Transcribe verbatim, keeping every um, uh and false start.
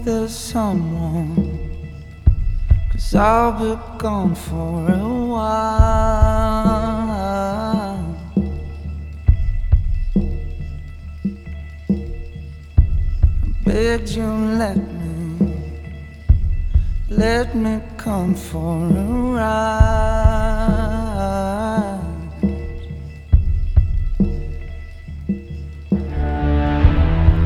there's someone, 'cause I'll be gone for a while. I begged you, let me, let me come for a ride.